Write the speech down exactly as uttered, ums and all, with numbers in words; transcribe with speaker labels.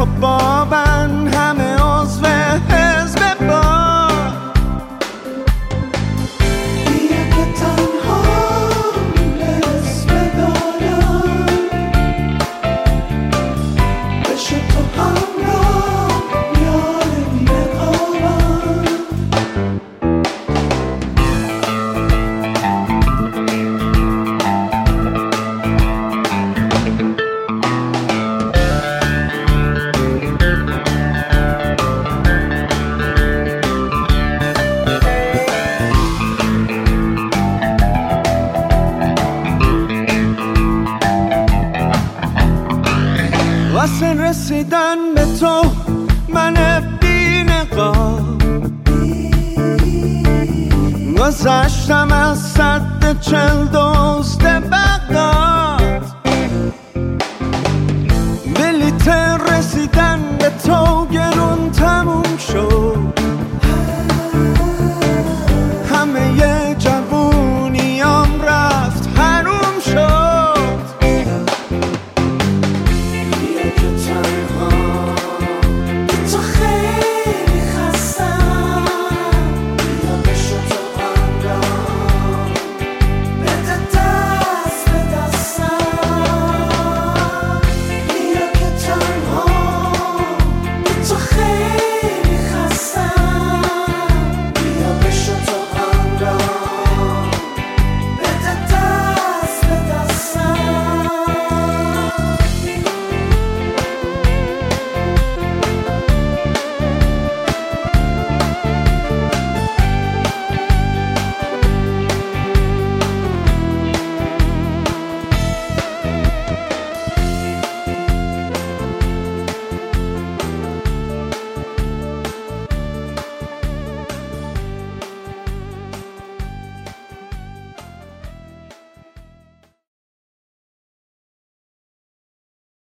Speaker 1: تو با من همه عضو حزب با
Speaker 2: بیا که تنها اسم دارم بشه تو همراه یار بی‌نقابم
Speaker 1: واسه رسیدن به تو من بی‌نقاب گذشتم از سد چل دزد بغداد بلیت رسیدن به تو گرون تموم شد